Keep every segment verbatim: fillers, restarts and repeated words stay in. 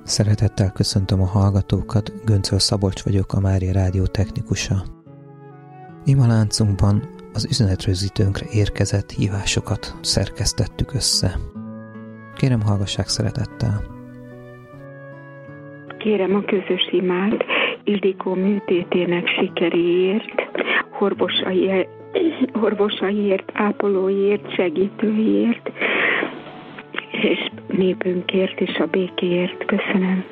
Szeretettel köszöntöm a hallgatókat, Göncöl Szabolcs vagyok, a Mária Rádió technikusa. Ima láncunkban az üzenetrögzítőnkre érkezett hívásokat szerkesztettük össze. Kérem, hallgassák szeretettel! Kérem a közös imát Ildikó műtétének sikeréért, orvosai, orvosaiért, ápolóiért, segítőiért, és népünkért és a békéért. Köszönöm.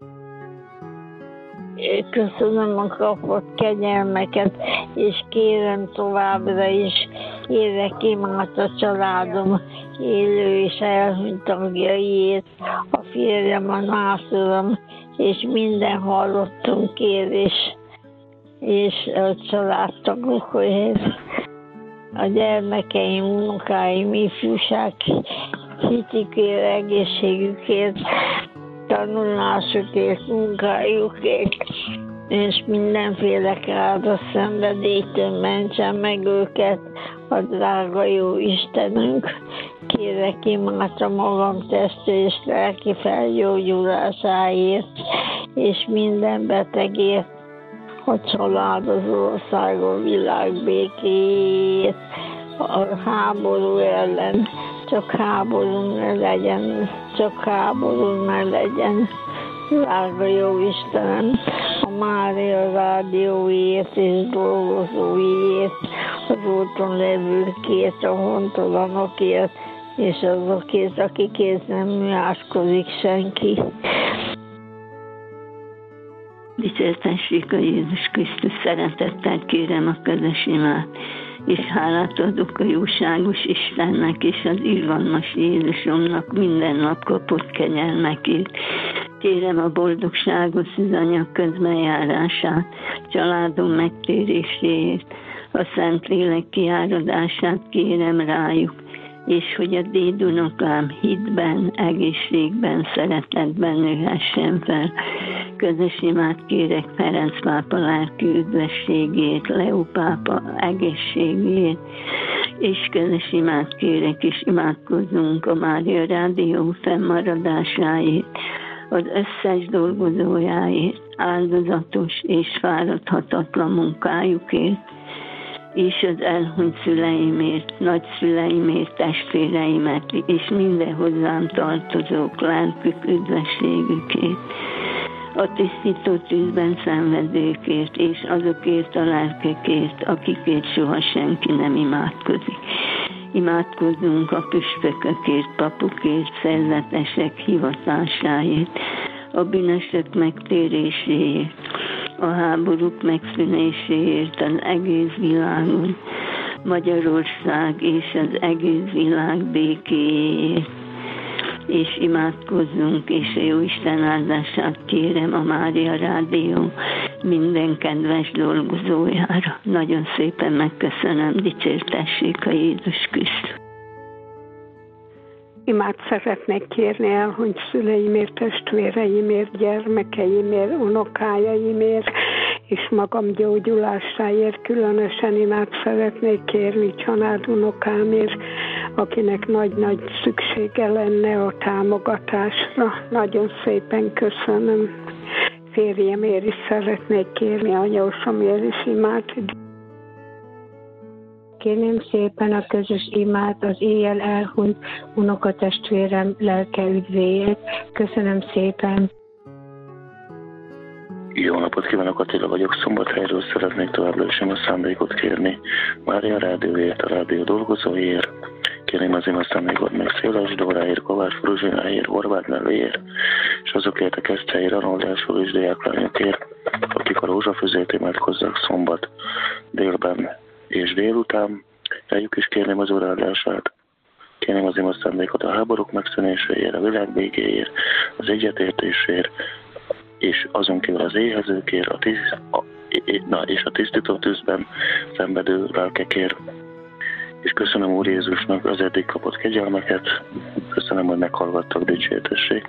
Köszönöm a kapott kegyelmeket, és kérem továbbra is, kérek imát a családom élő és elhunyt tagjaiért, a férjem, a nászolom, és minden hallottunk kérés, és a családtagokért, a gyermekeim, unokáim, ifjúság, hitükért, egészségükért, tanulásukért, munkájukért, és mindenféle káros szenvedélytől mentsen meg őket a drága jó Istenünk. Kérek imát a magam testi és lelki felgyógyulásáért, és minden betegért, a család, az ország, a világ békéjét, a háború ellen. Csak háború ne legyen, csak háború ne legyen. Drága jó Istenem, a Mária Rádióért és dolgozóiért, az úton levőkért, a hontalanokért, és azokért, akikért nem műáskodik senki. Dicsértessék a Jézus Krisztus, szeretettel kérem a közös imát, és hálát adok a jóságos Istennek és az irgalmas Jézusomnak minden nap kapott kegyelmekért. Kérem a boldogságos szűzanyag közbenjárását, családom megtéréséért, a Szentlélek kiáradását kérem rájuk, és hogy a dédunokám hitben, egészségben, szeretetben nőhessen fel. Közös imát kérek Ferenc pápa lelki üdvességét, Leó pápa egészségét, és közös imát kérek, és imádkozzunk a Mária Rádió fennmaradásáért, az összes dolgozójáért, áldozatos és fáradhatatlan munkájukért, és az elhunyt szüleimért, nagyszüleimért, testvéreimet, és minden hozzám tartozók lelkük üdvességükért, a tisztító tűzben szenvedőkért, és azokért a lelkekért, akikért soha senki nem imádkozik. Imádkozzunk a püspökökért, papokért, szerzetesek hivatásáért, a bűnösök megtéréséért, a háborúk megszűnéséért az egész világon, Magyarország és az egész világ békéjéért. És imádkozzunk, és a Jóisten áldását kérem a Mária Rádió minden kedves dolgozójára. Nagyon szépen megköszönöm, dicsértessék a Jézus Krisztus. Imát szeretnék kérni elhunyt szüleimért, testvéreimért, gyermekeimért, unokájaimért, és magam gyógyulásáért. Különösen imát szeretnék kérni családunokámért, akinek nagy-nagy szüksége lenne a támogatásra. Nagyon szépen köszönöm. Férjemért is szeretnék kérni, anyósomért is imát. Kérném szépen a közös imát az éjjel elhunyt unokatestvérem lelke üdvéért. Köszönöm szépen. Jó napot kívánok, Attila vagyok, Szombathelyről szeretnék továbbra is a szándékot kérni. Mária Rádióért, a rádió dolgozóiért. Kérném az ima szándékot meg Széles Dóráért, Kovács Fruzsináért, Horváth Nelőért, és azokért a Keszthelyi Arnoldásról és diáklányokért, akik a rózsafüzét imádkozzák szombat délben és délután. Rájuk is kérném az óráldását. Kérném az ima szándékot a háborúk megszűnéséért, a világ békéért, az egyetértésért, és azon kívül az éhezőkért, a tiszt, a, na, és a tisztító tűzben szenvedő lelkekért. És köszönöm Úr Jézusnak az eddig kapott kegyelmeket. Köszönöm, hogy meghallgattak, dicsértessék.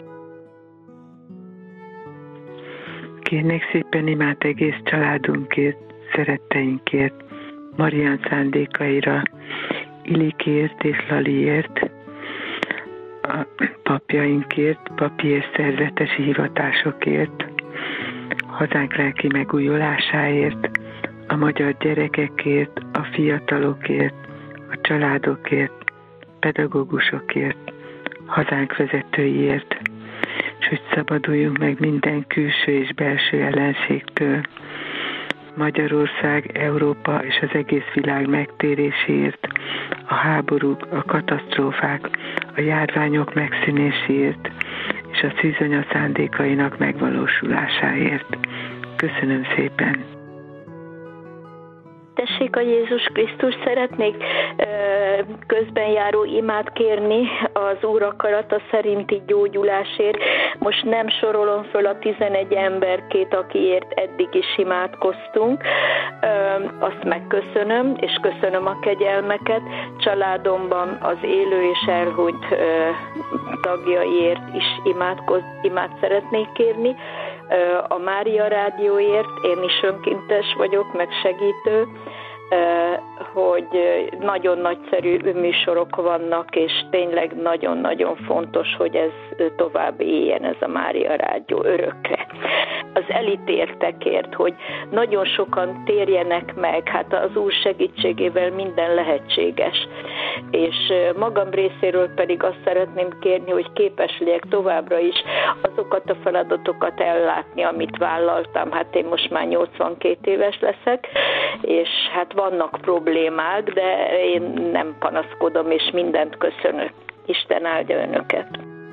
Kérnék szépen imát egész családunkért, szeretteinkért, Marián szándékaira, Ilikért és Laliért, a papjainkért, papi és szerzetesi hivatásokért, hazánk lelki megújulásáért, a magyar gyerekekért, a fiatalokért, a családokért, pedagógusokért, hazánk vezetőiért, és hogy szabaduljunk meg minden külső és belső ellenségtől. Magyarország, Európa és az egész világ megtéréséért, a háborúk, a katasztrófák, a járványok megszűnéséért és a szűzanya szándékainak megvalósulásáért. Köszönöm szépen! Tessék a Jézus Krisztus, szeretnék közbenjáró imát kérni az Úr akarata szerinti gyógyulásért. Most nem sorolom föl a tizenegy emberkét, akiért eddig is imádkoztunk. Azt megköszönöm, és köszönöm a kegyelmeket. Családomban az élő és elhunyt tagjaiért is imádkoz, imát szeretnék kérni. A Mária Rádióért, én is önkéntes vagyok, meg segítő, hogy nagyon nagyszerű műsorok vannak, és tényleg nagyon-nagyon fontos, hogy ez tovább éljen, ez a Mária Rádió örökre. Az elítéltekért, hogy nagyon sokan térjenek meg, hát az Úr segítségével minden lehetséges. És magam részéről pedig azt szeretném kérni, hogy képes legyek továbbra is azokat a feladatokat ellátni, amit vállaltam. Hát én most már nyolcvankét éves leszek, és hát vannak problémák, de én nem panaszkodom, és mindent köszönök. Isten áldja önöket!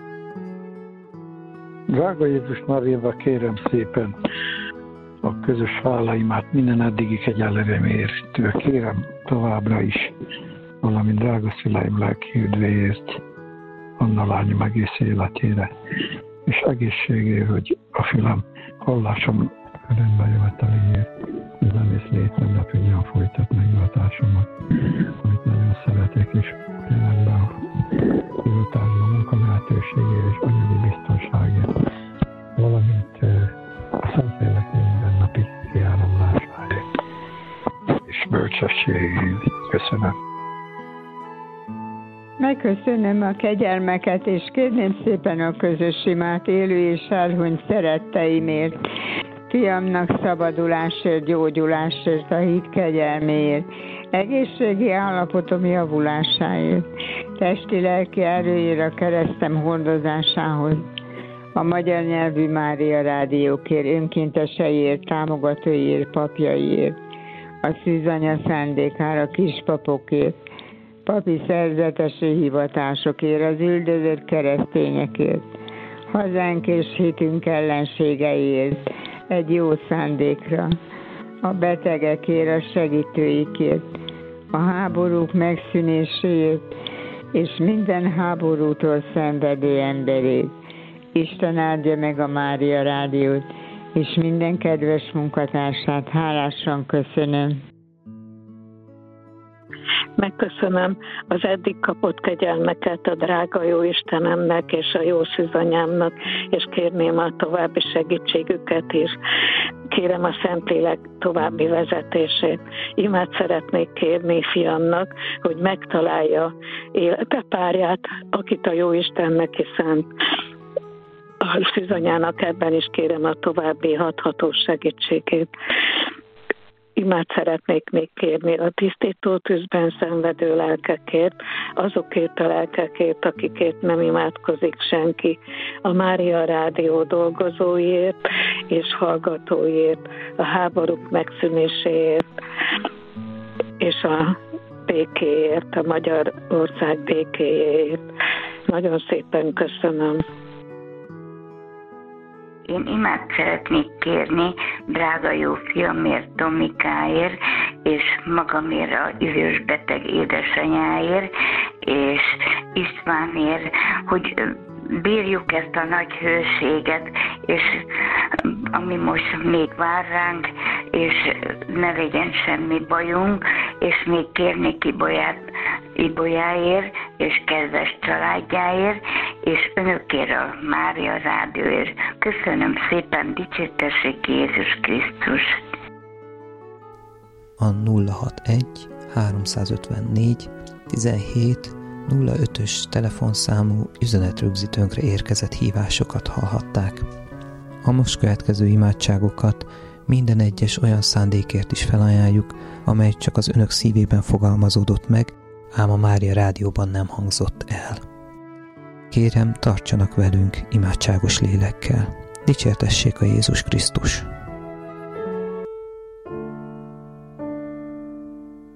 Drága Jézus Máriába, kérem szépen a közös hálaimát minden eddigi kegyelmért. Kérem továbbra is, valamint drága szüleim lelki üdvéért, Anna lányom egész életére, és egészségért, hogy a fülem hallásom rendben jöveteléért, az egész létem ne tudjam folytatni hivatásomat, amit nagyon szeretek, és jelenben a hivatásban munka lehetőségért és anyagi biztonságért, valamint a Szentlélek mindennapi kiáramlásáért és bölcsességért. Köszönöm. Megköszönöm a kegyelmeket, és kérném szépen a közös imát élő és elhunyt szeretteimért, fiamnak szabadulásért, gyógyulásért, a hit kegyelméért, egészségi állapotom javulásáért, testi-lelki erőért a keresztem hordozásához, a magyar nyelvű Mária Rádiókért, önkénteseiért, támogatóiért, papjaiért, a szűzanya szándékára, kispapokért, papi szerzetesi hivatásokért, az üldözött keresztényekért, hazánk és hitünk ellenségeiért, egy jó szándékra, a betegekért, a segítőikért, a háborúk megszűnéséért, és minden háborútól szenvedő emberét. Isten áldja meg a Mária Rádiót, és minden kedves munkatársát hálásan köszönöm. Megköszönöm az eddig kapott kegyelmeket a drága jó Istenemnek és a jó szűzanyámnak, és kérném a további segítségüket is. Kérem a Szentlélek további vezetését. Imát szeretnék kérni fiamnak, hogy megtalálja életepárját, akit a jó Istennek hiszem. A szűzanyának ebben is kérem a további hathatós segítségét. Imát szeretnék még kérni a tisztító tűzben szenvedő lelkekért, azokért a lelkekért, akikért nem imádkozik senki, a Mária Rádió dolgozóiért és hallgatóiért, a háborúk megszűnéséért és a békéért, a Magyarország békéjéért. Nagyon szépen köszönöm. Én imát szeretnék kérni drága jó fiamért, Tomikáért, és magamért a idős beteg édesanyáért, és Istvánért, hogy bírjuk ezt a nagy hőséget, és ami most még vár ránk, és ne legyen semmi bajunk, és még kérni Ibolyát, Ibolyáért, és kedves családjáért, és önökért a Mária Rádióért. Köszönöm szépen, dicsértessék Jézus Krisztus! A nulla hatvanegy háromszázötvennégy tizenhét nulla ötös telefonszámú üzenetrögzítőnkre érkezett hívásokat hallhatták. A most következő imádságokat minden egyes olyan szándékért is felajánljuk, amely csak az önök szívében fogalmazódott meg, ám a Mária Rádióban nem hangzott el. Kérem, tartsanak velünk imádságos lélekkel. Dicsértessék a Jézus Krisztus!